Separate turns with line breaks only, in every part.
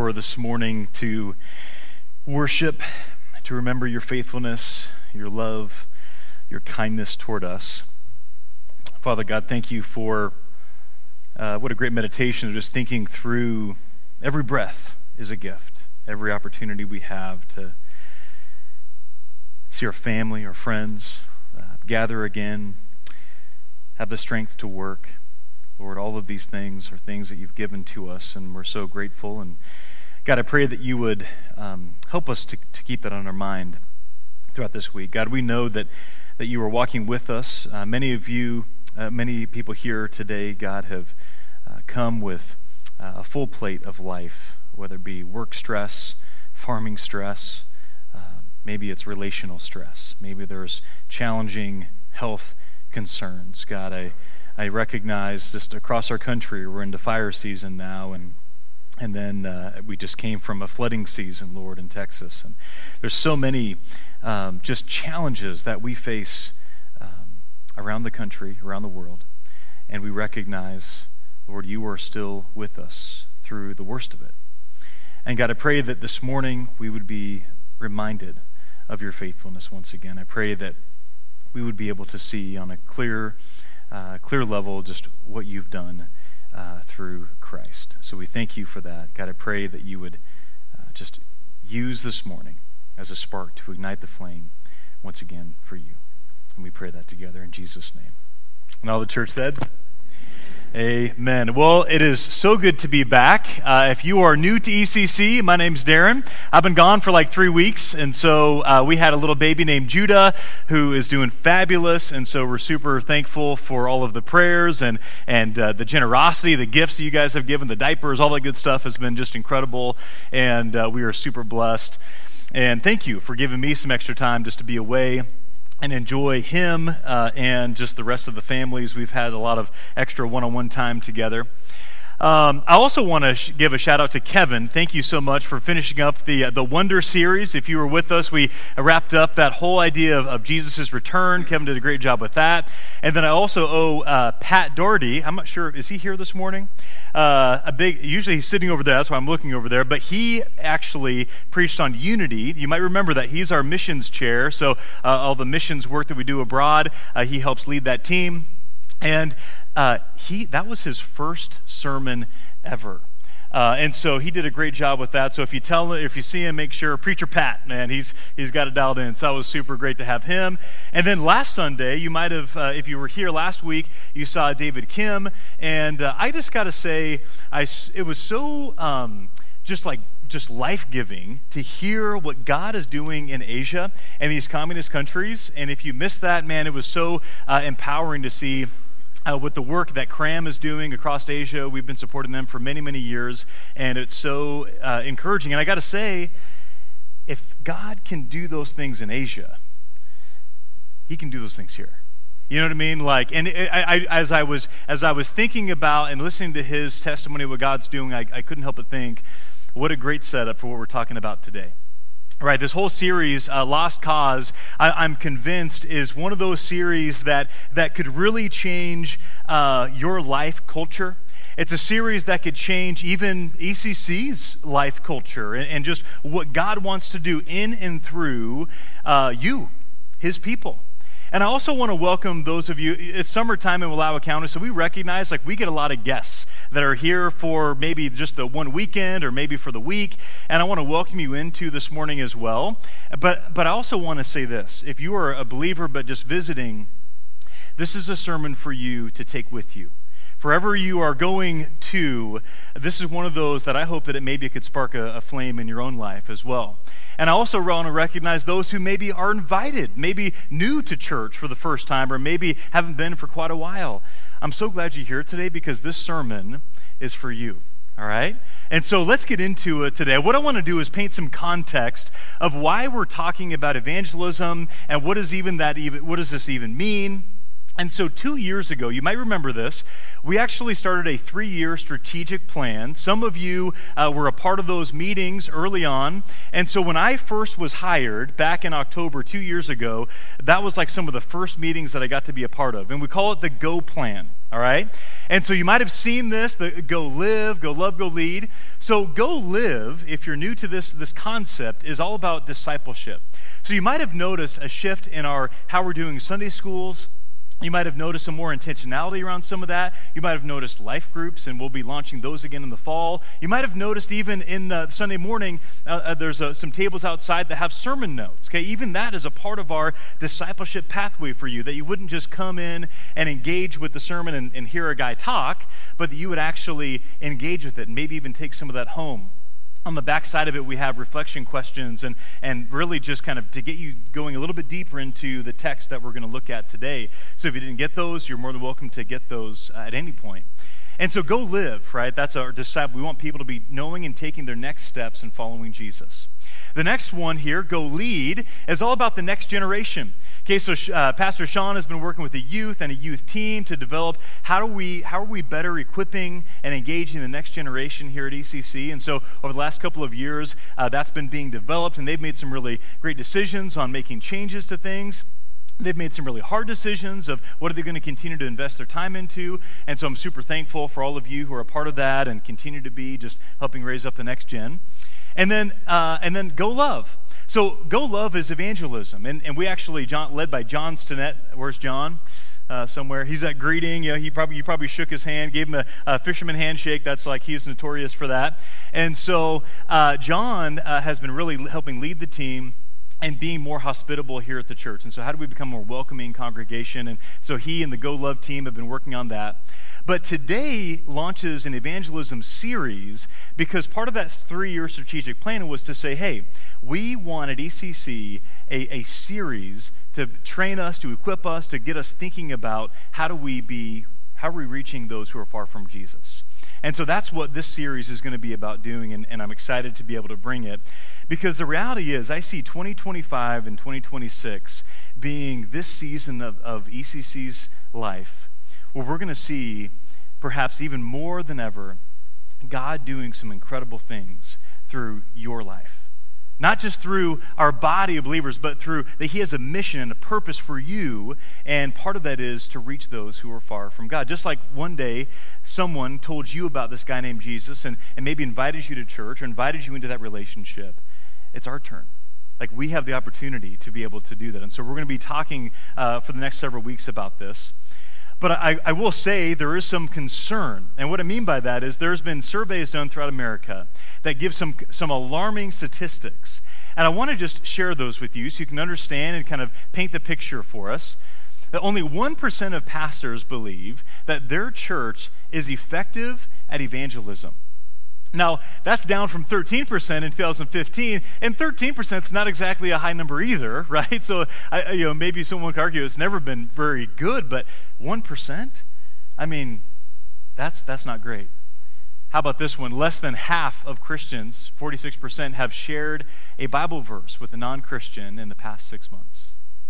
for this morning to worship, to remember your faithfulness, your love, your kindness toward us. Father God, thank you for what a great meditation of just thinking through every breath is a gift. Every opportunity we have to see our family, our friends, gather again, have the strength to work. Lord, all of these things are things that you've given to us, and we're so grateful. And God, I pray that you would help us to keep that on our mind throughout this week. God, we know that you are walking with us. Many people here today, God, have come with a full plate of life, whether it be work stress, farming stress, maybe it's relational stress. Maybe there's challenging health concerns. God, I recognize just across our country, we're into fire season now, and then we just came from a flooding season, Lord, in Texas. And there's so many just challenges that we face around the country, around the world, and we recognize, Lord, you are still with us through the worst of it. And God, I pray that this morning we would be reminded of your faithfulness once again. I pray that we would be able to see on a clear level just what you've done through Christ. So we thank you for that. God, I pray that you would just use this morning as a spark to ignite the flame once again for you. And we pray that together in Jesus' name. And all the church said, amen. Well, it is so good to be back. If you are new to ECC, my name's Darren. I've been gone for like 3 weeks, and so we had a little baby named Judah who is doing fabulous, and so we're super thankful for all of the prayers and the generosity, the gifts that you guys have given, the diapers, all that good stuff has been just incredible, and we are super blessed. And thank you for giving me some extra time just to be away and enjoy him and just the rest of the families. We've had a lot of extra one-on-one time together. I also want to give a shout out to Kevin. Thank you so much for finishing up the Wonder series. If you were with us, we wrapped up that whole idea of Jesus' return. Kevin did a great job with that. And then I also owe Pat Doherty. I'm not sure, is he here this morning? Usually he's sitting over there, that's why I'm looking over there, but he actually preached on unity. You might remember that he's our missions chair, so all the missions work that we do abroad, he helps lead that team. And that was his first sermon ever. And so he did a great job with that. So if you see him, make sure, Preacher Pat, man, he's got it dialed in. So that was super great to have him. And then last Sunday, you might have, if you were here last week, you saw David Kim. And I just got to say, it was so just life-giving to hear what God is doing in Asia and these communist countries. And if you missed that, man, it was so empowering to see with the work that CRAM is doing across Asia. We've been supporting them for many, many years, and it's so encouraging. And I got to say, if God can do those things in Asia, he can do those things here. You know what I mean? As I was thinking about and listening to his testimony of what God's doing, I couldn't help but think, what a great setup for what we're talking about today. Right, this whole series, Lost Cause, I'm convinced is one of those series that could really change your life culture. It's a series that could change even ECC's life culture and just what God wants to do in and through you, his people. And I also want to welcome those of you. It's summertime in Wallowa County, so we recognize we get a lot of guests that are here for maybe just the one weekend or maybe for the week. And I want to welcome you into this morning as well. But I also want to say this. If you are a believer but just visiting, this is a sermon for you to take with you. Wherever you are going to, this is one of those that I hope that it could spark a flame in your own life as well. And I also want to recognize those who maybe are invited, maybe new to church for the first time, or maybe haven't been for quite a while. I'm so glad you're here today because this sermon is for you. All right? And so let's get into it today. What I want to do is paint some context of why we're talking about evangelism and what does this even mean? And so 2 years ago, you might remember this, we actually started a 3-year strategic plan. Some of you were a part of those meetings early on. And so when I first was hired back in October 2 years ago, that was like some of the first meetings that I got to be a part of. And we call it the GO plan. All right? And so you might have seen this, the Go Live, Go Love, Go Lead. So Go Live, if you're new to this concept, is all about discipleship. So you might have noticed a shift in how we're doing Sunday schools. You might have noticed some more intentionality around some of that. You might have noticed life groups, and we'll be launching those again in the fall. You might have noticed even in Sunday morning, there's some tables outside that have sermon notes. Okay, even that is a part of our discipleship pathway for you, that you wouldn't just come in and engage with the sermon and hear a guy talk, but that you would actually engage with it and maybe even take some of that home. On the back side of it, we have reflection questions and really just kind of to get you going a little bit deeper into the text that we're going to look at today. So if you didn't get those, you're more than welcome to get those at any point. And so Go Live, right? That's our disciple. We want people to be knowing and taking their next steps and following Jesus. The next one here, Go Lead, is all about the next generation. Okay, so Pastor Sean has been working with a youth and a youth team to develop how are we better equipping and engaging the next generation here at ECC. And so over the last couple of years, that's been being developed, and they've made some really great decisions on making changes to things. They've made some really hard decisions of what are they going to continue to invest their time into. And so I'm super thankful for all of you who are a part of that and continue to be just helping raise up the next gen. And then Go Love. So Go Love is evangelism. And we actually, led by John Stinnett. Where's John? Somewhere. He's at greeting. You know, you probably shook his hand, gave him a fisherman handshake. That's like he's notorious for that. And so John has been really helping lead the team and being more hospitable here at the church. And so how do we become a more welcoming congregation? And so he and the Go Love team have been working on that. But today launches an evangelism series because part of that 3-year strategic plan was to say, hey, we want at ECC a series to train us, to equip us, to get us thinking about how are we reaching those who are far from Jesus. And so that's what this series is going to be about doing, and I'm excited to be able to bring it. Because the reality is, I see 2025 and 2026 being this season of ECC's life, where we're going to see, perhaps even more than ever, God doing some incredible things through your life. Not just through our body of believers, but through that he has a mission and a purpose for you, and part of that is to reach those who are far from God. Just like one day someone told you about this guy named Jesus and maybe invited you to church or invited you into that relationship, it's our turn. Like, we have the opportunity to be able to do that. And so we're going to be talking for the next several weeks about this. But I will say there is some concern. And what I mean by that is there's been surveys done throughout America that give some alarming statistics. And I want to just share those with you so you can understand and kind of paint the picture for us. That only 1% of pastors believe that their church is effective at evangelism. Now, that's down from 13% in 2015, and 13% is not exactly a high number either, right? So, maybe someone could argue it's never been very good, but 1%? I mean, that's not great. How about this one? Less than half of Christians, 46%, have shared a Bible verse with a non-Christian in the past 6 months.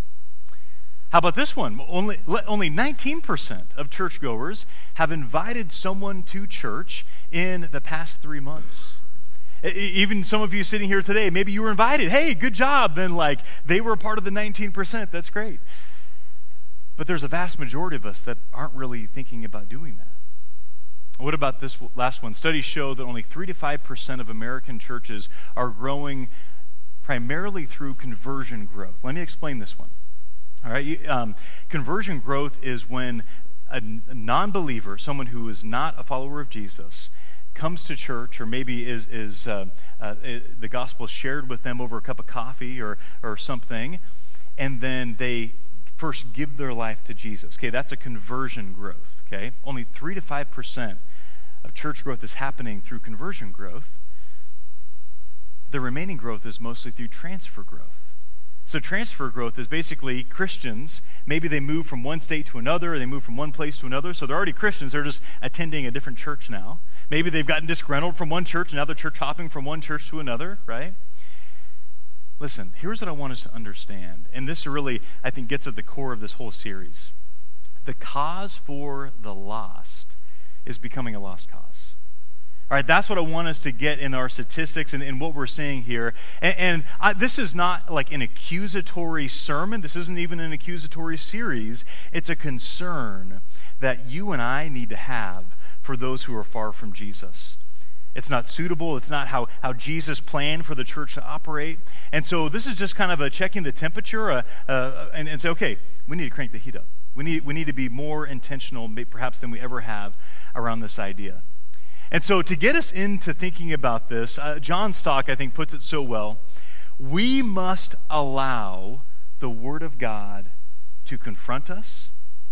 How about this one? Only 19% of churchgoers have invited someone to church in the past 3 months. Even some of you sitting here today, maybe you were invited. Hey, good job. Then they were a part of the 19%. That's great. But there's a vast majority of us that aren't really thinking about doing that. What about this last one? Studies show that only 3 to 5% of American churches are growing primarily through conversion growth. Let me explain this one. All right, conversion growth is when a non-believer, someone who is not a follower of Jesus, comes to church, or maybe the gospel is shared with them over a cup of coffee or something, and then they first give their life to Jesus. Okay, that's a conversion growth. Okay, only 3 to 5% of church growth is happening through conversion growth. The remaining growth is mostly through transfer growth. So transfer growth is basically Christians, maybe they move from one state to another, or they move from one place to another, so they're already Christians, they're just attending a different church now. Maybe they've gotten disgruntled from one church, and now they're church hopping from one church to another, right? Listen, here's what I want us to understand, and this really, I think, gets at the core of this whole series. the cause for the lost is becoming a lost cause. All right, that's what I want us to get in our statistics and what we're seeing here. This is not like an accusatory sermon. This isn't even an accusatory series. It's a concern that you and I need to have for those who are far from Jesus. It's not suitable. It's not how Jesus planned for the church to operate. And so this is just kind of a checking the temperature and say, okay, we need to crank the heat up. We need to be more intentional, perhaps, than we ever have around this idea. And so to get us into thinking about this, John Stock, I think, puts it so well. We must allow the Word of God to confront us,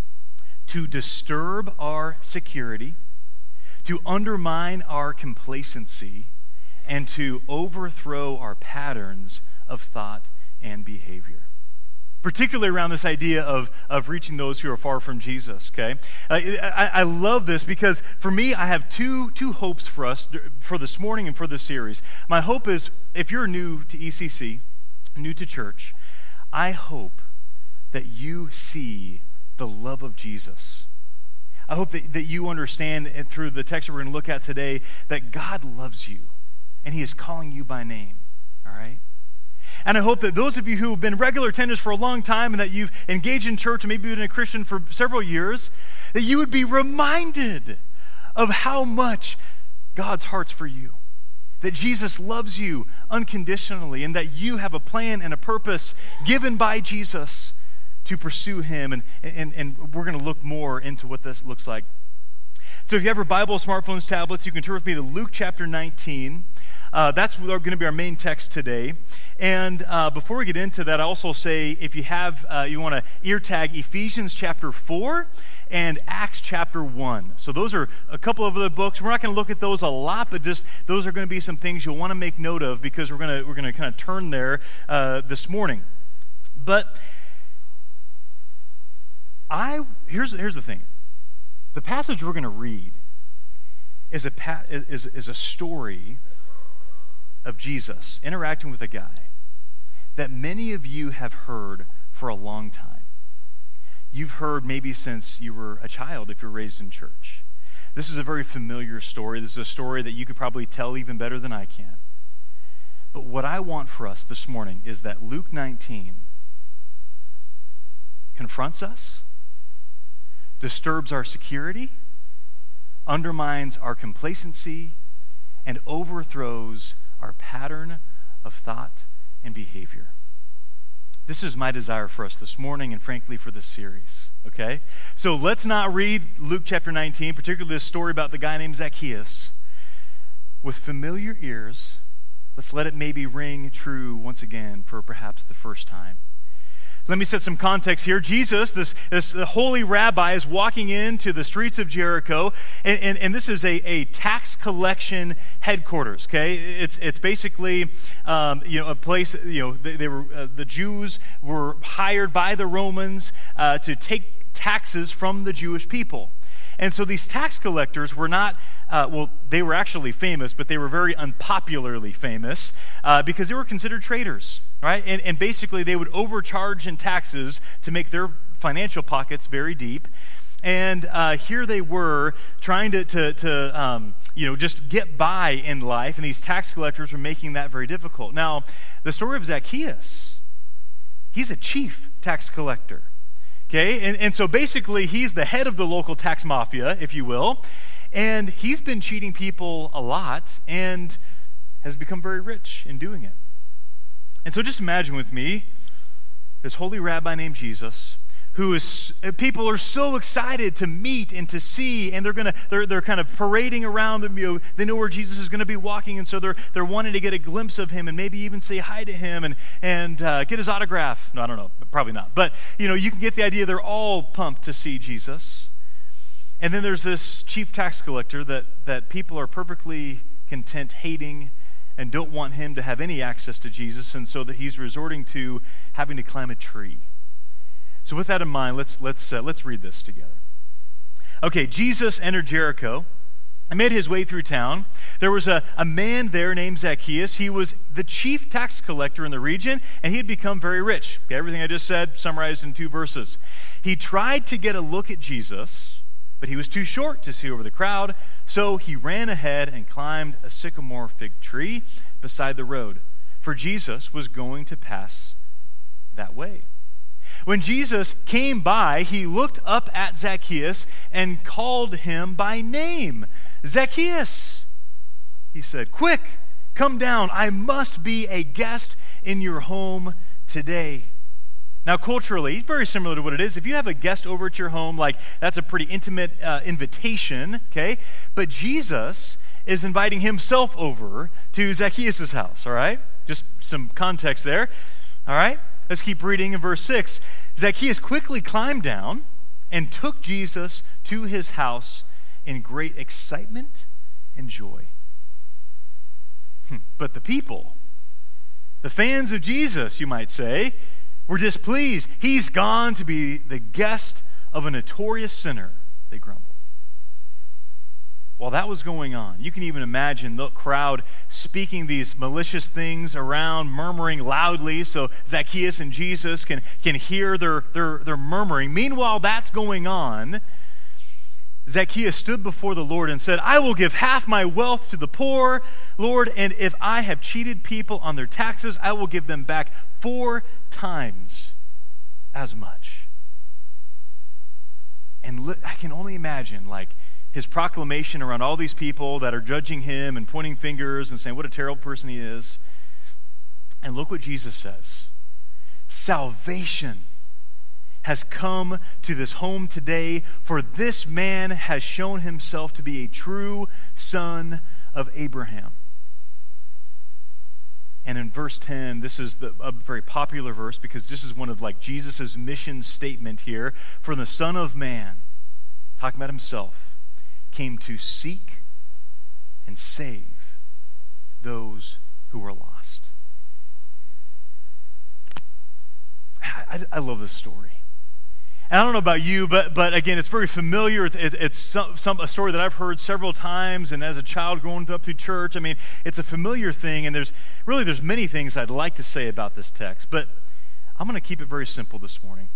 to disturb our security, to undermine our complacency, and to overthrow our patterns of thought and behavior. Particularly around this idea of reaching those who are far from Jesus, okay? I love this because for me, I have two hopes for us for this morning and for this series. My hope is, if you're new to ECC, new to church, I hope that you see the love of Jesus. I hope that you understand through the text that we're going to look at today that God loves you and He is calling you by name, all right? And I hope that those of you who have been regular attenders for a long time and that you've engaged in church and maybe been a Christian for several years, that you would be reminded of how much God's heart's for you. That Jesus loves you unconditionally and that you have a plan and a purpose given by Jesus to pursue Him. And we're going to look more into what this looks like. So if you have your Bible, smartphones, tablets, you can turn with me to Luke chapter 19. That's going to be our main text today. And before we get into that, I also say if you have, you want to ear tag Ephesians chapter 4 and Acts chapter 1. So those are a couple of the books. We're not going to look at those a lot, but just those are going to be some things you'll want to make note of because we're going to kind of turn there this morning. But here's the thing. The passage we're going to read is a story of Jesus interacting with a guy that many of you have heard for a long time. You've heard maybe since you were a child if you're raised in church. This is a very familiar story. This is a story that you could probably tell even better than I can. But what I want for us this morning is that Luke 19 confronts us, disturbs our security, undermines our complacency, and overthrows our pattern of thought and behavior. This is my desire for us this morning and frankly for this series, okay? So let's not read Luke chapter 19, particularly this story about the guy named Zacchaeus, with familiar ears. Let's let it maybe ring true once again for perhaps the first time. Let me set some context here. Jesus, this holy rabbi, is walking into the streets of Jericho, and this is a tax collection headquarters. Okay, it's basically a place. The Jews were hired by the Romans to take taxes from the Jewish people. And so these tax collectors were not, they were actually famous, but they were very unpopularly famous because they were considered traitors, right? And basically they would overcharge in taxes to make their financial pockets very deep. And here they were trying to just get by in life, and these tax collectors were making that very difficult. Now, the story of Zacchaeus, he's a chief tax collector. Okay, and so basically he's the head of the local tax mafia, if you will, and he's been cheating people a lot and has become very rich in doing it. And so just imagine with me this holy rabbi named Jesus, people are so excited to meet and to see, and they're kind of parading around them. They know where Jesus is going to be walking, and so they're wanting to get a glimpse of him and maybe even say hi to him and get his autograph. No, I don't know, probably not. But you can get the idea. They're all pumped to see Jesus. And then there's this chief tax collector that people are perfectly content hating and don't want him to have any access to Jesus, and so that he's resorting to having to climb a tree. So with that in mind, let's read this together. Okay, Jesus entered Jericho and made his way through town. There was a man there named Zacchaeus. He was the chief tax collector in the region, and he had become very rich. Okay, everything I just said summarized in 2 verses. He tried to get a look at Jesus, but he was too short to see over the crowd, so he ran ahead and climbed a sycamore fig tree beside the road, for Jesus was going to pass that way. When Jesus came by, he looked up at Zacchaeus and called him by name. "Zacchaeus," he said, "quick, come down. I must be a guest in your home today." Now, culturally, very similar to what it is. If you have a guest over at your home, like that's a pretty intimate invitation, okay? But Jesus is inviting himself over to Zacchaeus' house, all right? Just some context there, all right? Let's keep reading in verse 6. Zacchaeus quickly climbed down and took Jesus to his house in great excitement and joy. But the people, the fans of Jesus, you might say, were displeased. "He's gone to be the guest of a notorious sinner," they grumbled. While that was going on, you can even imagine the crowd speaking these malicious things around, murmuring loudly so Zacchaeus and Jesus can hear their murmuring. Meanwhile, that's going on. Zacchaeus stood before the Lord and said, "I will give half my wealth to the poor, Lord, and if I have cheated people on their taxes, I will give them back 4 times as much." And I can only imagine, his proclamation around all these people that are judging him and pointing fingers and saying what a terrible person he is. And look what Jesus says. "Salvation has come to this home today, for this man has shown himself to be a true son of Abraham." And in verse 10, this is a very popular verse because this is one of Jesus' mission statement here. "For the Son of Man," talking about himself, "came to seek and save those who were lost." I love this story. And I don't know about you, but again, it's very familiar. It's a story that I've heard several times, and as a child growing up through church, it's a familiar thing, and there's many things I'd like to say about this text, but I'm going to keep it very simple this morning.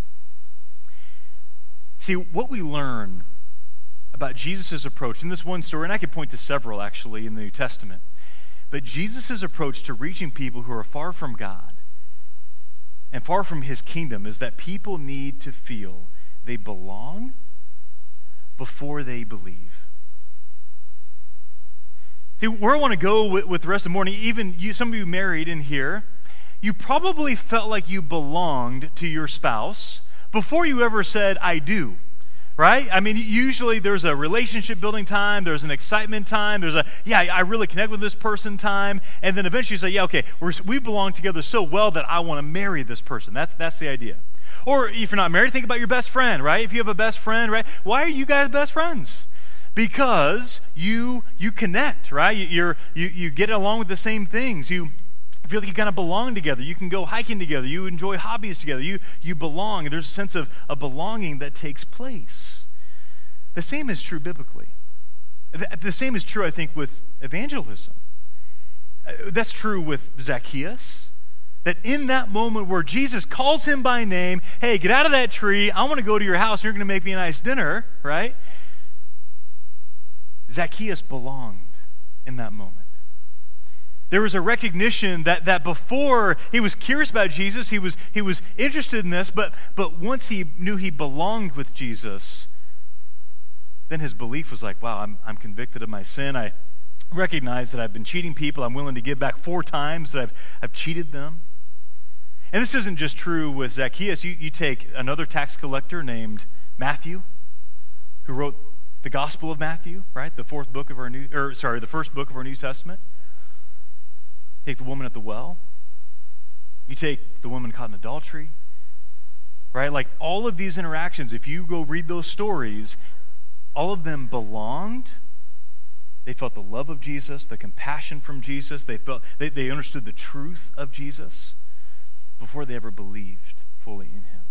See, what we learn about Jesus' approach in this one story, and I could point to several actually in the New Testament, but Jesus' approach to reaching people who are far from God and far from his kingdom is that people need to feel they belong before they believe. See, where I want to go with the rest of the morning, even you, some of you married in here, you probably felt like you belonged to your spouse before you ever said, "I do." Right? Usually there's a relationship building time, there's an excitement time, there's I really connect with this person time, and then eventually you say, "Yeah, okay, we belong together so well that I want to marry this person." That's the idea. Or if you're not married, think about your best friend, right? If you have a best friend, right? Why are you guys best friends? Because you connect, right? You get along with the same things. You feel like you kind of belong together. You can go hiking together. You enjoy hobbies together. You belong. There's a sense of belonging that takes place. The same is true biblically. The same is true, I think, with evangelism. That's true with Zacchaeus. That in that moment where Jesus calls him by name, "Hey, get out of that tree. I want to go to your house. You're going to make me a nice dinner," right? Zacchaeus belonged in that moment. There was a recognition that before he was curious about Jesus, he was interested in this, but once he knew he belonged with Jesus, then his belief was like, wow, I'm convicted of my sin. I recognize that I've been cheating people. I'm willing to give back 4 times that I've cheated them. And this isn't just true with Zacchaeus. You take another tax collector named Matthew, who wrote the Gospel of Matthew, right? The first book of our New Testament. Take the woman at the well. You take the woman caught in adultery, right? All of these interactions, if you go read those stories, all of them belonged. They felt the love of Jesus, the compassion from Jesus. They understood the truth of Jesus before they ever believed fully in him.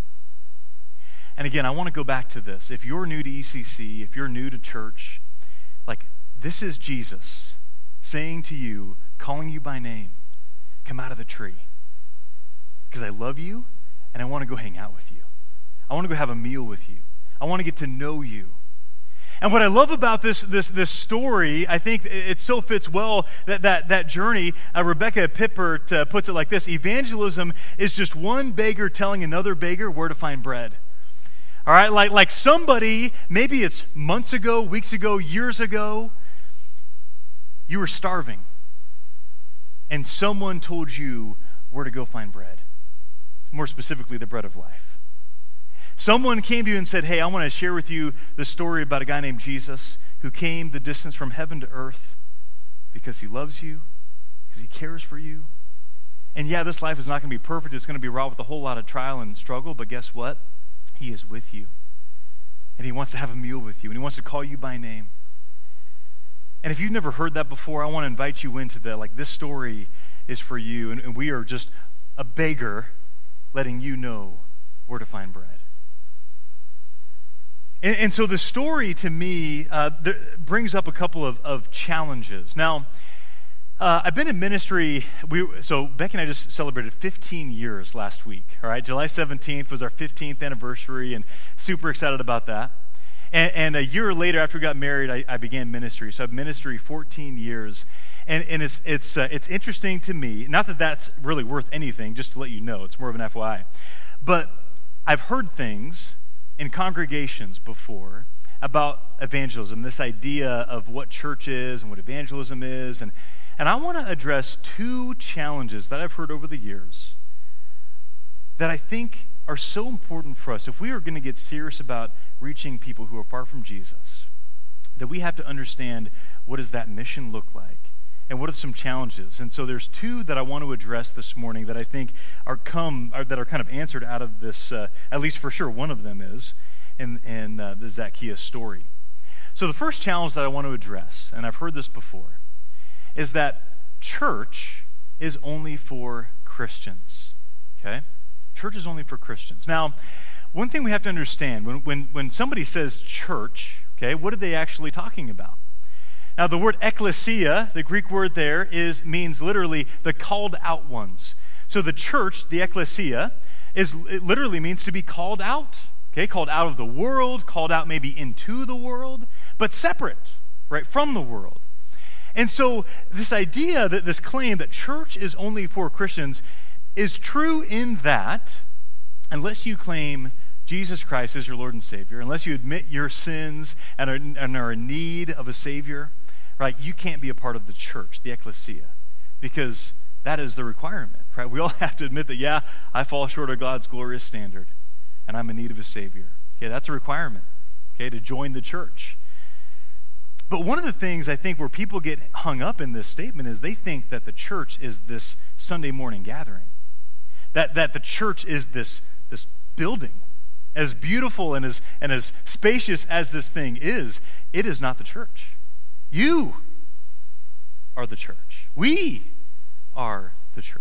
And again, I want to go back to this. If you're new to ECC, if you're new to church, this is Jesus saying to you, calling you by name, come out of the tree. Because I love you and I want to go hang out with you. I want to go have a meal with you. I want to get to know you. And what I love about this story, I think it so fits well that journey. Rebecca Pippert puts it like this: evangelism is just one beggar telling another beggar where to find bread. All right, like somebody, maybe it's months ago, weeks ago, years ago, you were starving, and someone told you where to go find bread. More specifically, the bread of life. Someone came to you and said, hey, I want to share with you the story about a guy named Jesus who came the distance from heaven to earth because he loves you, because he cares for you. And yeah, this life is not going to be perfect. It's going to be wrought with a whole lot of trial and struggle, but guess what? He is with you. And he wants to have a meal with you, and he wants to call you by name. And if you've never heard that before, I want to invite you into that. Like, this story is for you, and we are just a beggar letting you know where to find bread. And so the story, to me, brings up a couple of challenges. Now, I've been in ministry, so Becky and I just celebrated 15 years last week, all right? July 17th was our 15th anniversary, and super excited about that. And a year later, after we got married, I began ministry. So I've ministry 14 years. And it's interesting to me, not that that's really worth anything, just to let you know, it's more of an FYI. But I've heard things in congregations before about evangelism, this idea of what church is and what evangelism is. And I want to address two challenges that I've heard over the years that I think are so important for us. If we are going to get serious about reaching people who are far from Jesus, that we have to understand, what does that mission look like? And what are some challenges? And so there's two that I want to address this morning that I think are kind of answered out of this, at least for sure one of them is, in the Zacchaeus story. So the first challenge that I want to address, and I've heard this before, is that church is only for Christians. Okay? Church is only for Christians. Now, one thing we have to understand, when somebody says church, okay, what are they actually talking about? Now, the word ekklesia, the Greek word there, means literally the called out ones. So the church, the ekklesia, it literally means to be called out. Okay, called out of the world, called out maybe into the world, but separate, right, from the world. And so this idea, this claim that church is only for Christians is true in that unless you claim Jesus Christ as your Lord and Savior, unless you admit your sins and are in need of a Savior, right, you can't be a part of the church, the ekklesia, because that is the requirement, right? We all have to admit that, yeah, I fall short of God's glorious standard, and I'm in need of a Savior. Okay, that's a requirement, okay, to join the church. But one of the things I think where people get hung up in this statement is they think that the church is this Sunday morning gathering, that the church is this building. As beautiful and as spacious as this thing is, it is not the church. You are the church. We are the church.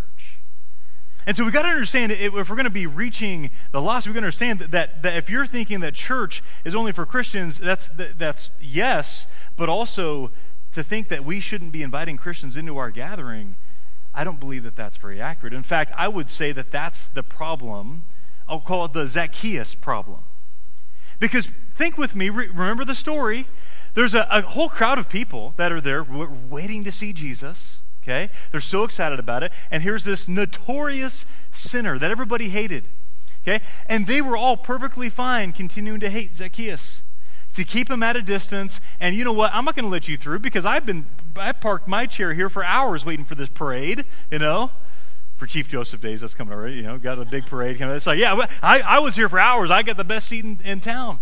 And so we've got to understand, if we're going to be reaching the lost, we've got to understand that if you're thinking that church is only for Christians, that's yes, but also to think that we shouldn't be inviting Christians into our gathering, I don't believe that that's very accurate. In fact, I would say that that's the problem. I'll call it the Zacchaeus problem. Because think with me, remember the story. There's a whole crowd of people that are there waiting to see Jesus. Okay? They're so excited about it. And here's this notorious sinner that everybody hated. Okay? And they were all perfectly fine continuing to hate Zacchaeus, to keep him at a distance. And you know what? I'm not going to let you through because I parked my chair here for hours waiting for this parade, you know? For Chief Joseph Days, that's coming already, you know, got a big parade coming. It's like, yeah, I was here for hours. I got the best seat in town.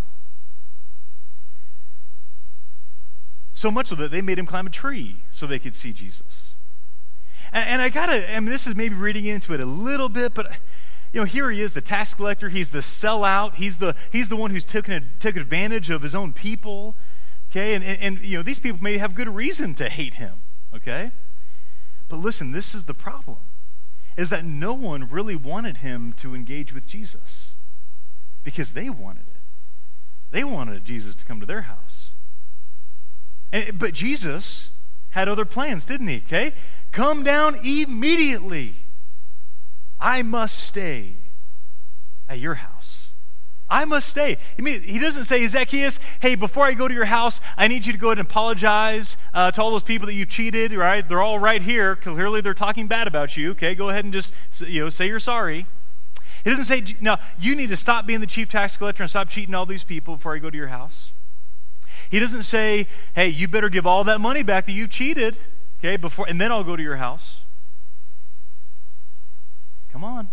So much so that they made him climb a tree so they could see Jesus. And this is maybe reading into it a little bit, but you know, here he is, the tax collector. He's the sellout. He's the one who's taken advantage of his own people. Okay, and you know, these people may have good reason to hate him. Okay, but listen, this is the problem: is that no one really wanted him to engage with Jesus because they wanted it. They wanted Jesus to come to their house. But Jesus had other plans, didn't he? Okay? Come down immediately. I must stay at your house. I must stay. He doesn't say, Zacchaeus, hey, before I go to your house, I need you to go ahead and apologize to all those people that you've cheated, right? They're all right here. Clearly they're talking bad about you, okay? Go ahead and just, say you're sorry. He doesn't say, no, you need to stop being the chief tax collector and stop cheating all these people before I go to your house. He doesn't say, hey, you better give all that money back that you cheated, okay, before, and then I'll go to your house. Come on.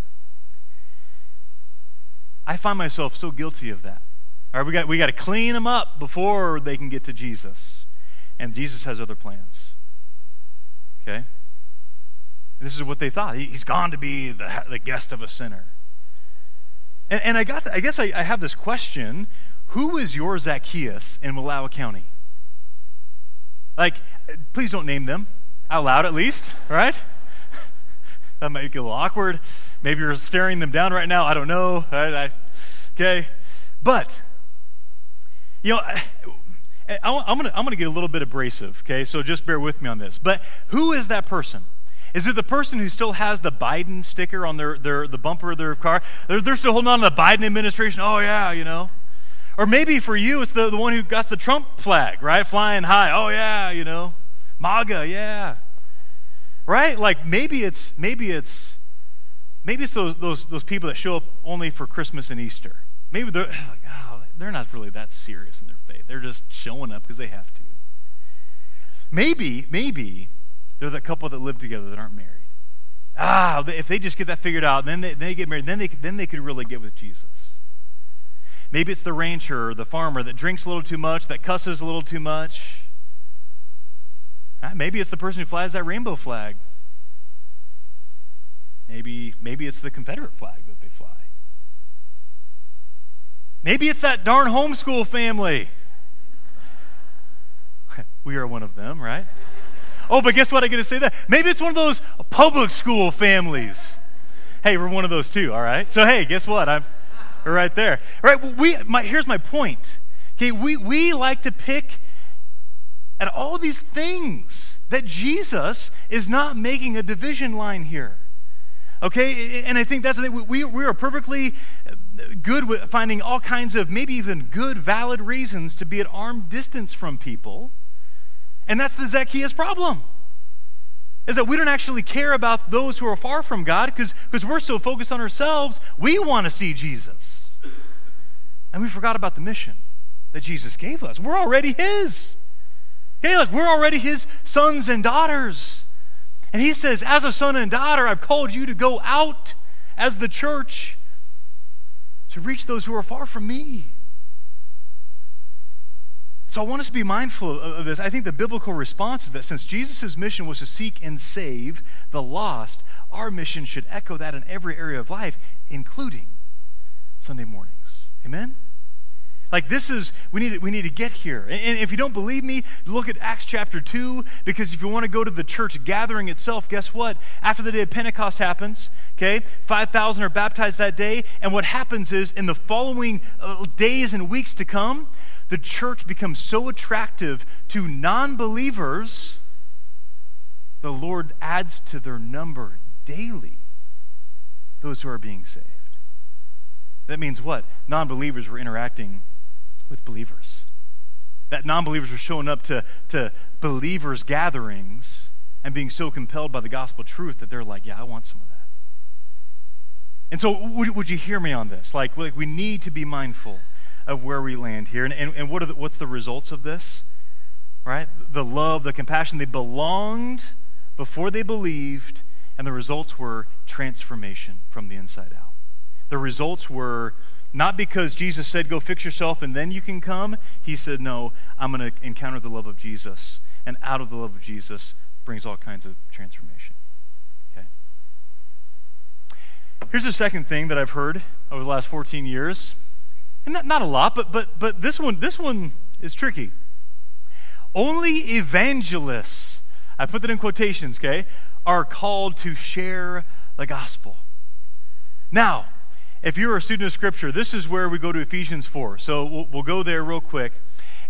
I find myself so guilty of that. All right, we got to clean them up before they can get to Jesus. And Jesus has other plans. Okay? And this is what they thought. He's gone to be the guest of a sinner. And I guess I have this question. Who is your Zacchaeus in Wallowa County? Like, please don't name them out loud at least, right? That might get a little awkward. Maybe you're staring them down right now. I don't know. Right? Okay, but I'm gonna get a little bit abrasive. Okay, so just bear with me on this. But who is that person? Is it the person who still has the Biden sticker on the bumper of their car? They're still holding on to the Biden administration. Oh yeah, Or maybe for you, it's the one who got the Trump flag, right, flying high. Oh yeah, MAGA, yeah. Right? Like maybe it's those people that show up only for Christmas and Easter. Maybe they're not really that serious in their faith. They're just showing up because they have to. Maybe they're the couple that live together that aren't married. If they just get that figured out, then they get married, then they could really get with Jesus. Maybe it's the rancher or the farmer that drinks a little too much, that cusses a little too much. Maybe it's the person who flies that rainbow flag. Maybe it's the Confederate flag that they fly. Maybe it's that darn homeschool family. We are one of them, right? Oh, but guess what? I get to say that. Maybe it's one of those public school families. Hey, we're one of those too, all right? So hey, guess what? We're right there. All right, here's my point. Okay, we like to pick at all these things that Jesus is not making a division line here. Okay, and I think that's the thing. We are perfectly good with finding all kinds of maybe even good, valid reasons to be at arm's distance from people. And that's the Zacchaeus problem. Is that we don't actually care about those who are far from God because we're so focused on ourselves, we want to see Jesus. And we forgot about the mission that Jesus gave us. We're already His. Okay, we're already His sons and daughters. And He says, as a son and daughter, I've called you to go out as the church to reach those who are far from me. So I want us to be mindful of this. I think the biblical response is that since Jesus' mission was to seek and save the lost, our mission should echo that in every area of life, including Sunday mornings. Amen? Like we need to get here. And if you don't believe me, look at Acts chapter 2, because if you want to go to the church gathering itself, guess what? After the day of Pentecost happens, okay, 5,000 are baptized that day, and what happens is in the following days and weeks to come, the church becomes so attractive to non-believers, the Lord adds to their number daily those who are being saved. That means what? Non-believers were interacting with believers. That non-believers were showing up to believers' gatherings and being so compelled by the gospel truth that they're like, yeah, I want some of that. And so would you hear me on this? Like we need to be mindful of where we land here. And what's the results of this? Right? The love, the compassion. They belonged before they believed, and the results were transformation from the inside out. The results were not because Jesus said, go fix yourself and then you can come. He said, no, I'm going to encounter the love of Jesus. And out of the love of Jesus brings all kinds of transformation. Okay. Here's the second thing that I've heard over the last 14 years. And not a lot, but this one is tricky. Only evangelists, I put that in quotations, okay, are called to share the gospel. Now, if you're a student of Scripture, this is where we go to Ephesians 4. So we'll go there real quick.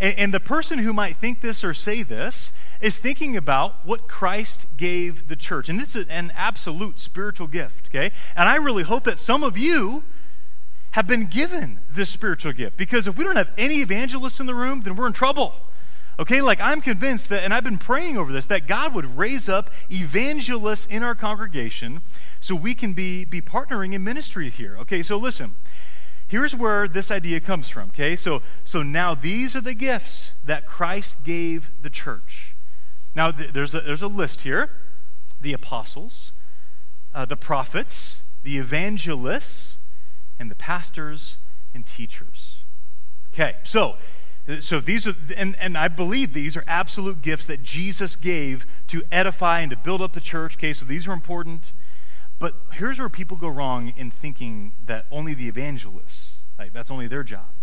And the person who might think this or say this is thinking about what Christ gave the church. And it's an absolute spiritual gift, okay? And I really hope that some of you have been given this spiritual gift, because if we don't have any evangelists in the room, then we're in trouble. Okay, like I'm convinced that, and I've been praying over this, that God would raise up evangelists in our congregation so we can be partnering in ministry here. Okay, so listen, here's where this idea comes from, okay? So now these are the gifts that Christ gave the church. Now there's a list here: the apostles, the prophets, the evangelists, and the pastors and teachers. Okay, so these are, and I believe these are absolute gifts that Jesus gave to edify and to build up the church. Okay, so these are important. But here's where people go wrong in thinking that only the evangelists, like that's only their job.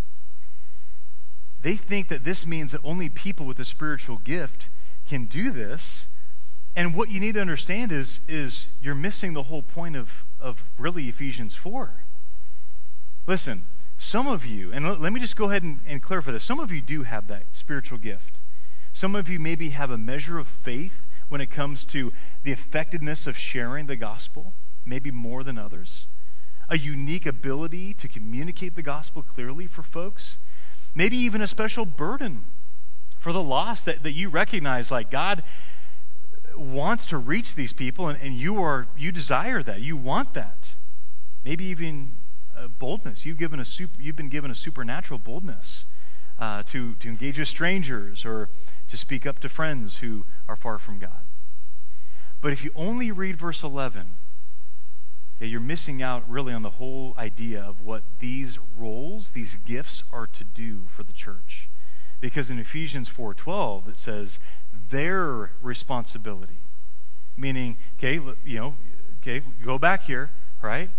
They think that this means that only people with a spiritual gift can do this. And what you need to understand is you're missing the whole point of really Ephesians 4. Listen, some of you, and let me just go ahead and clarify this. Some of you do have that spiritual gift. Some of you maybe have a measure of faith when it comes to the effectiveness of sharing the gospel, maybe more than others. A unique ability to communicate the gospel clearly for folks. Maybe even a special burden for the lost that you recognize, like God wants to reach these people, and you desire that. You want that. Maybe even boldness. You've been given a supernatural boldness to engage with strangers or to speak up to friends who are far from God. But if you only read verse 11, okay, you're missing out really on the whole idea of what these roles, these gifts are to do for the church. Because in Ephesians 4:12 it says their responsibility. Meaning, go back here, right?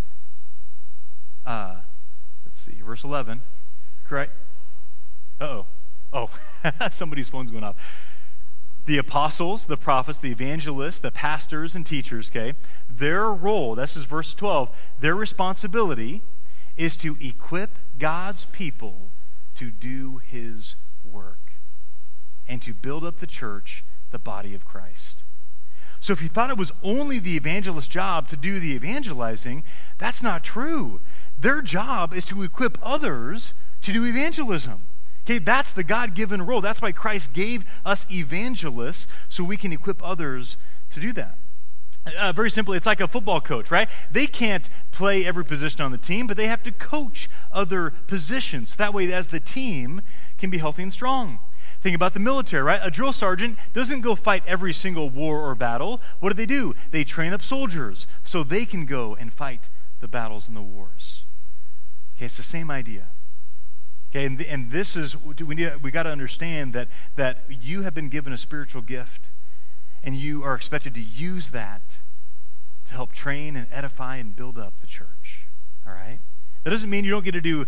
Let's see, verse 11, correct? Oh, somebody's phone's going off. The apostles, the prophets, the evangelists, the pastors and teachers, okay, their role, this is verse 12, their responsibility is to equip God's people to do his work and to build up the church, the body of Christ. So if you thought it was only the evangelist's job to do the evangelizing, that's not true. Their job is to equip others to do evangelism. Okay, that's the God-given role. That's why Christ gave us evangelists, so we can equip others to do that. Very simply, it's like a football coach, right? They can't play every position on the team, but they have to coach other positions. That way, as the team can be healthy and strong. Think about the military, right? A drill sergeant doesn't go fight every single war or battle. What do? They train up soldiers so they can go and fight the battles and the wars. Okay, it's the same idea. Okay, and this is, we got to understand that you have been given a spiritual gift, and you are expected to use that to help train and edify and build up the church. All right? That doesn't mean you don't get to do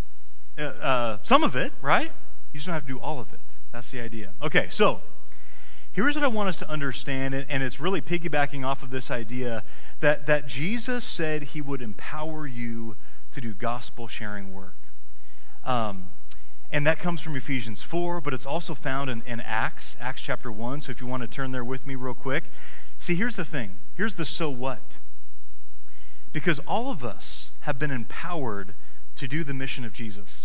some of it, right? You just don't have to do all of it. That's the idea. Okay, so here's what I want us to understand, and it's really piggybacking off of this idea that Jesus said he would empower you to do gospel sharing work. And that comes from Ephesians 4, but it's also found in Acts chapter 1. So if you want to turn there with me real quick. See, here's the thing. Here's the so what. Because all of us have been empowered to do the mission of Jesus.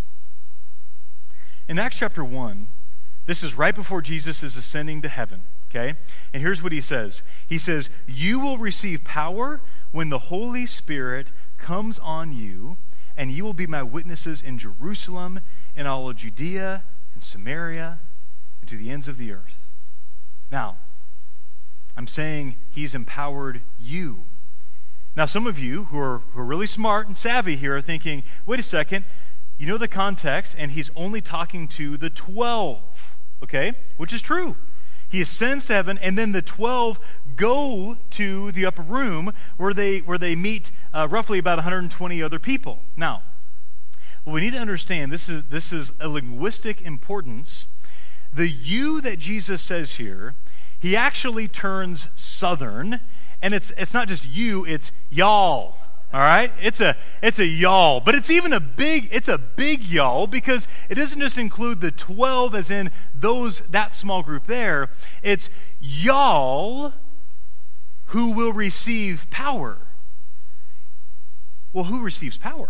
In Acts chapter 1, this is right before Jesus is ascending to heaven, okay? And here's what he says. He says, "You will receive power when the Holy Spirit comes on you, and you will be my witnesses in Jerusalem, in all of Judea, and Samaria, and to the ends of the earth." Now, I'm saying he's empowered you. Now, some of you who are really smart and savvy here are thinking, wait a second, you know the context, and he's only talking to the 12, okay? Which is true. He ascends to heaven, and then the 12 go to the upper room where they meet roughly about 120 other people. Now, what we need to understand, this is a linguistic importance. The you that Jesus says here, he actually turns southern, and it's not just you, it's y'all. All right? It's a y'all, but it's even a big y'all, because it doesn't just include the 12 as in that small group there. It's y'all who will receive power. Well, who receives power?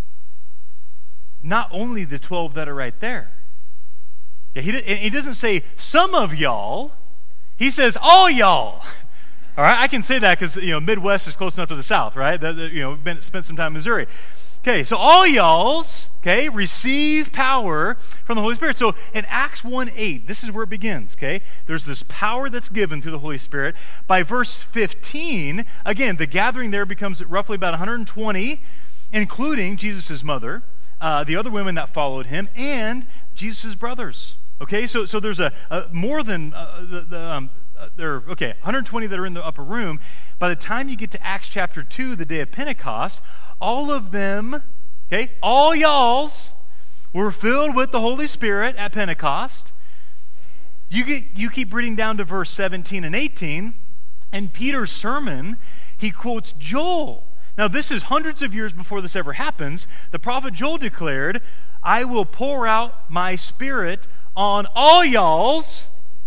Not only the 12 that are right there. Yeah, he doesn't say some of y'all. He says all y'all. All right, I can say that because Midwest is close enough to the South, right? Spent some time in Missouri. Okay, so all y'alls, receive power from the Holy Spirit. So in Acts 1:8, this is where it begins. Okay, there's this power that's given through the Holy Spirit. By verse 15, again, the gathering there becomes roughly about 120, including Jesus' mother, the other women that followed him, and Jesus' brothers. Okay, so there's a more than there are 120 that are in the upper room. By the time you get to Acts chapter 2, the day of Pentecost, all of them, all y'alls were filled with the Holy Spirit at Pentecost. You keep reading down to verse 17 and 18, and Peter's sermon, he quotes Joel. Now, this is hundreds of years before this ever happens. The prophet Joel declared, "I will pour out my Spirit on all y'alls,"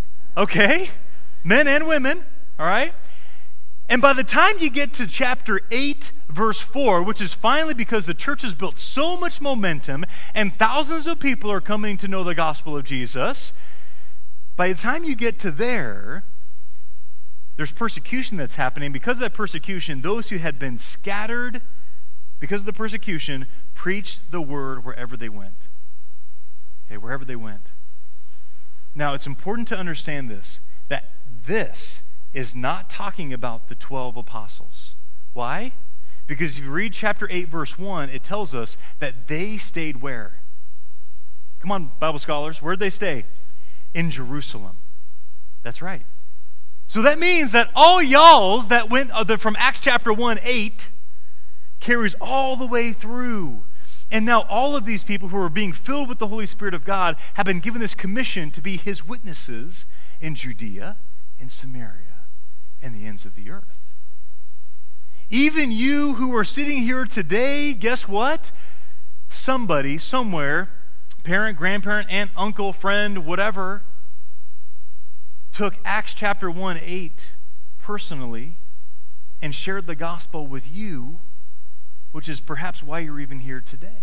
men and women, all right? And by the time you get to chapter 8, verse 4, which is finally because the church has built so much momentum and thousands of people are coming to know the gospel of Jesus, by the time you get to there's persecution that's happening. Because of that persecution, those who had been scattered because of the persecution preached the word wherever they went. Wherever they went. Now, it's important to understand that this is not talking about the 12 apostles. Why? Because if you read chapter 8, verse 1, it tells us that they stayed where? Come on, Bible scholars, where'd they stay? In Jerusalem. That's right. So that means that all y'alls that went from Acts chapter 1:8 carries all the way through. And now all of these people who are being filled with the Holy Spirit of God have been given this commission to be his witnesses in Judea, in Samaria, and the ends of the earth. Even you who are sitting here today, guess what? Somebody, somewhere, parent, grandparent, aunt, uncle, friend, whatever, took Acts chapter 1:8 personally and shared the gospel with you, which is perhaps why you're even here today.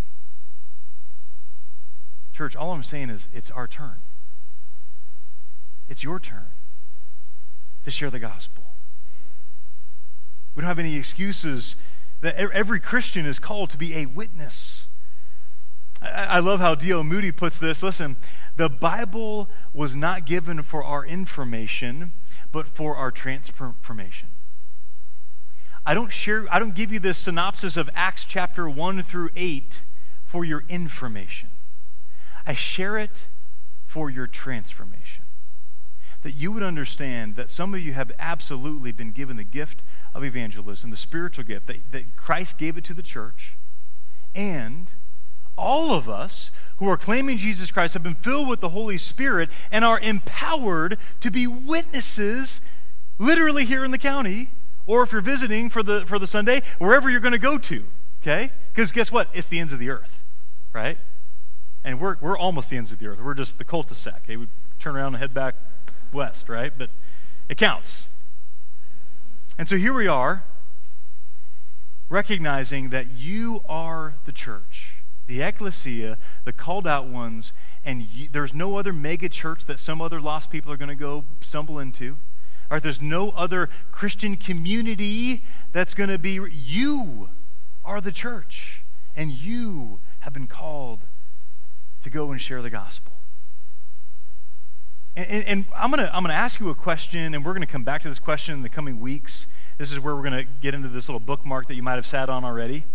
Church, all I'm saying is it's our turn. It's your turn to share the gospel. We don't have any excuses. That every Christian is called to be a witness. I love how D.L. Moody puts this. Listen, the Bible was not given for our information, but for our transformation. I don't give you this synopsis of Acts chapter 1 through 8 for your information. I share it for your transformation. That you would understand that some of you have absolutely been given the gift of evangelism, the spiritual gift, that Christ gave it to the church. And all of us who are claiming Jesus Christ have been filled with the Holy Spirit and are empowered to be witnesses literally here in the county, or if you're visiting for the Sunday, wherever you're going to go to, okay? Because guess what? It's the ends of the earth, right? And we're almost the ends of the earth. We're just the cul-de-sac. Okay? We turn around and head back west, right? But it counts. And so here we are, recognizing that you are the church, the ecclesia, the called out ones, and there's no other mega church that some other lost people are going to go stumble into. All right, there's no other Christian community that's going to be. You are the church, and you have been called to go and share the gospel. And I'm gonna ask you a question, and we're gonna come back to this question in the coming weeks. This is where we're gonna get into this little bookmark that you might have sat on already.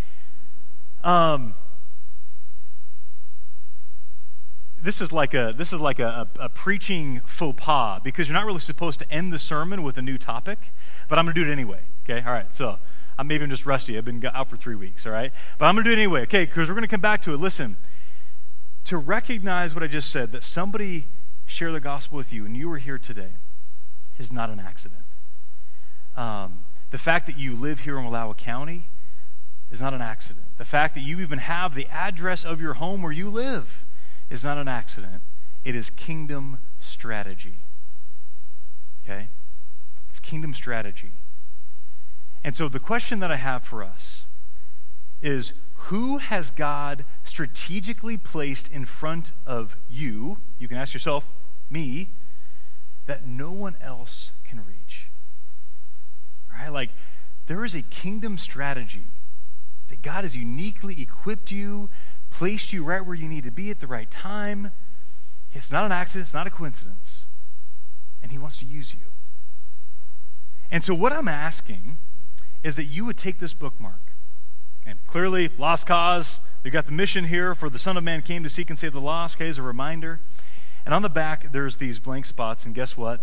This is like a preaching faux pas, because you're not really supposed to end the sermon with a new topic, but I'm gonna do it anyway. Okay, all right. So I'm just rusty. I've been out for 3 weeks. All right, but I'm gonna do it anyway. Okay, because we're gonna come back to it. Listen, to recognize what I just said, that somebody share the gospel with you and you are here today, is not an accident. The fact that you live here in Wallowa County, is not an accident. The fact that you even have the address of your home where you live is not an accident. It is kingdom strategy. Okay? It's kingdom strategy. And so the question that I have for us is, who has God strategically placed in front of you? You can ask yourself, me, that no one else can reach. Right? Like, there is a kingdom strategy that God has uniquely equipped you, placed you right where you need to be at the right time. It's not an accident, it's not a coincidence. And he wants to use you. And so what I'm asking is that you would take this bookmark. And clearly, lost cause. We've got the mission here, for the Son of Man came to seek and save the lost, okay, as a reminder. And on the back, there's these blank spots, and guess what?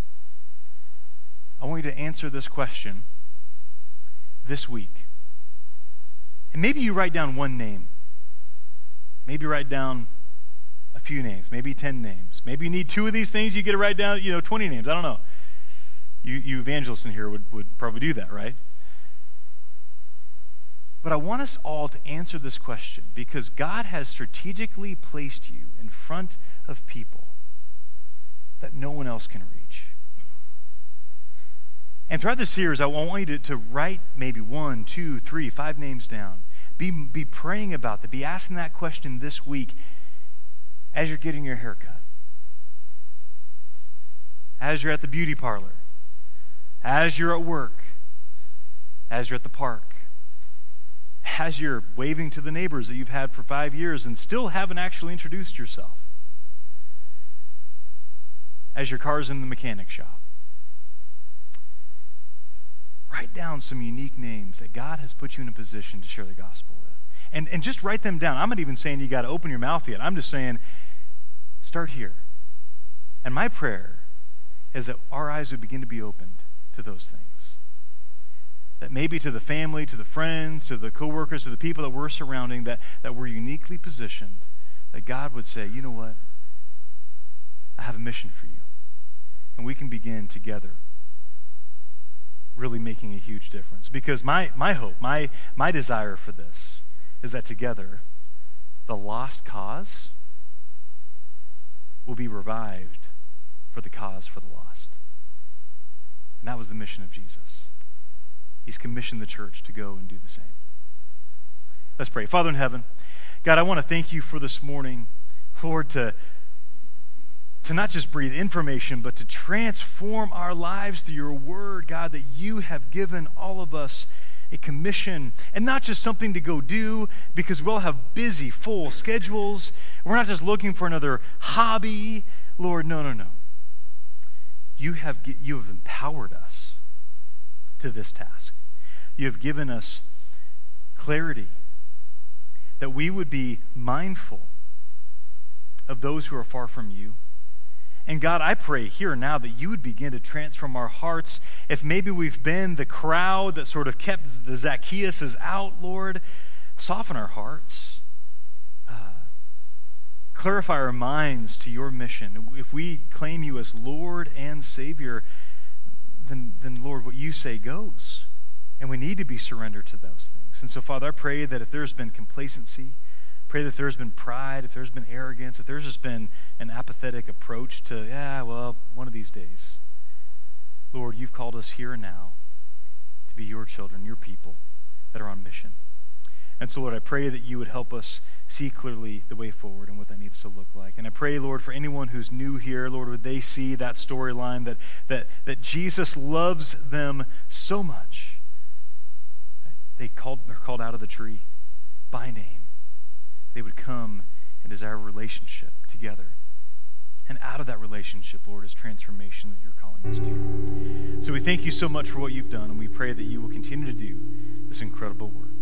I want you to answer this question this week. And maybe you write down one name. Maybe write down a few names, maybe 10 names. Maybe you need 2 of these things, you get to write down, 20 names. I don't know. You evangelists in here would probably do that, right? But I want us all to answer this question, because God has strategically placed you in front of people that no one else can reach. And throughout this series, I want you to write maybe 1, 2, 3, 5 names down. Be praying about that. Be asking that question this week as you're getting your hair cut, as you're at the beauty parlor, as you're at work, as you're at the park, as you're waving to the neighbors that you've had for 5 years and still haven't actually introduced yourself, as your car's in the mechanic shop. Write down some unique names that God has put you in a position to share the gospel with. And just write them down. I'm not even saying you got to open your mouth yet. I'm just saying, start here. And my prayer is that our eyes would begin to be opened to those things. That maybe to the family, to the friends, to the coworkers, to the people that we're surrounding, that we're uniquely positioned, that God would say, you know what? I have a mission for you. And we can begin together really making a huge difference. Because my hope, my desire for this is that together, the lost cause will be revived for the cause for the lost. And that was the mission of Jesus. He's commissioned the church to go and do the same. Let's pray. Father in heaven, God, I want to thank you for this morning, Lord, to not just breathe information, but to transform our lives through your word, God, that you have given all of us a commission, and not just something to go do because we'll have busy, full schedules. We're not just looking for another hobby. Lord, no. You have empowered us to this task. You have given us clarity that we would be mindful of those who are far from you. And God, I pray here and now that you would begin to transform our hearts. If maybe we've been the crowd that sort of kept the Zacchaeuses out, Lord, soften our hearts. Clarify our minds to your mission. If we claim you as Lord and Savior, then Lord, what you say goes. And we need to be surrendered to those things. And so, Father, I pray that if there's been complacency, pray that there's been pride, if there's been arrogance, if there's just been an apathetic approach to, one of these days. Lord, you've called us here and now to be your children, your people that are on mission. And so, Lord, I pray that you would help us see clearly the way forward and what that needs to look like. And I pray, Lord, for anyone who's new here, Lord, would they see that storyline that Jesus loves them so much. They're called out of the tree by name. They would come and desire a relationship together. And out of that relationship, Lord, is transformation that you're calling us to. So we thank you so much for what you've done, and we pray that you will continue to do this incredible work.